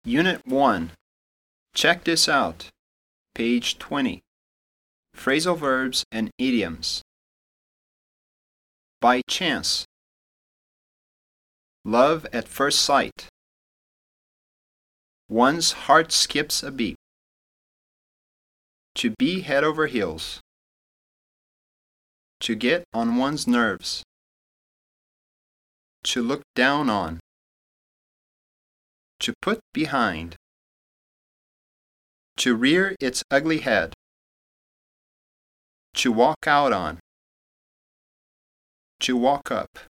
Unit 1. Check this out. Page 20. Phrasal verbs and idioms. By chance. Love at first sight. One's heart skips a beat. To be head over heels. To get on one's nerves. To look down on. To put behind. To rear its ugly head. To walk out on. To walk up.